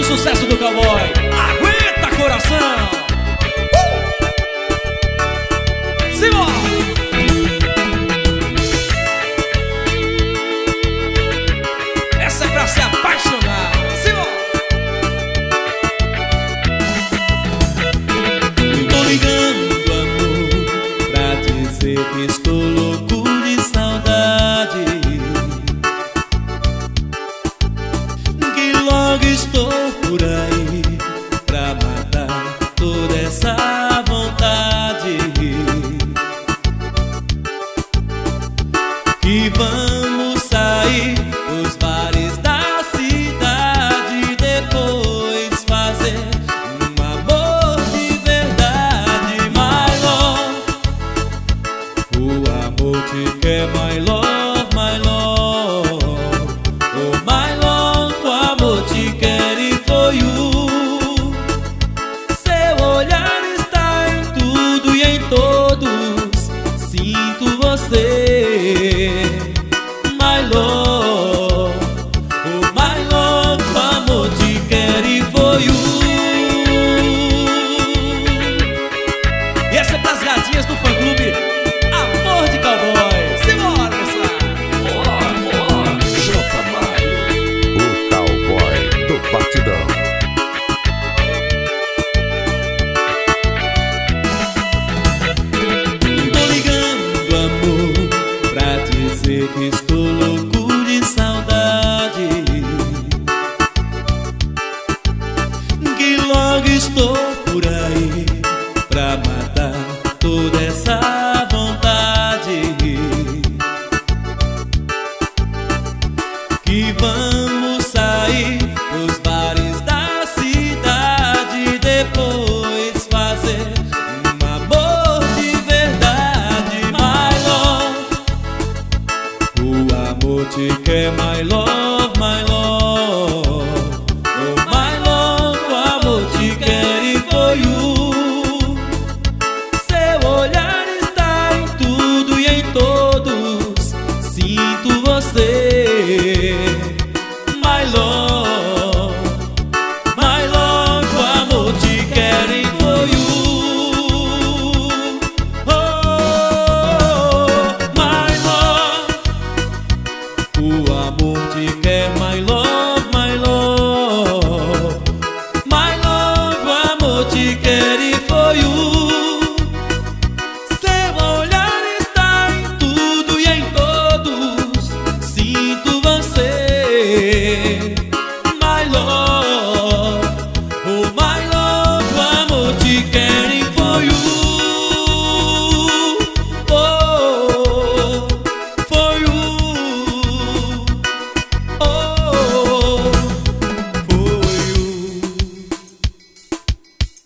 sucesso do cowboy. Aguenta, coração! Simbora! Essa é pra se apaixonar. Simbora! Tô ligando, amor, pra dizer que estou louco de saudade, que logo estou por aí pra matar toda essa vontade, que vamos sair os bares da cidade, depois fazer um amor de verdade. My love, o amor te quer, my love, my love. Oh my love, o amor te quer e for you. Seu olhar está em tudo e em todos, sinto você. My love, oh my love, o amor te quer e for you. E essa é pras gatinhas do fã-clube Amor de Cowboy. Simbora, pessoal! J. Maio, o cowboy do batidão. Tô ligando, amor, pra dizer que estou louco de saudade, que logo estou por aí pra matar toda essa vontade, que vamos sair os bares da cidade, depois fazer um amor de verdade. My love, o amor te quer, my love, my love. Oh my love, o amor te quer e for you. Seu olhar está em tudo e em todos, sinto você. My love, my love, o amor te quer e for you. Oh, my love, o amor te quer, my love.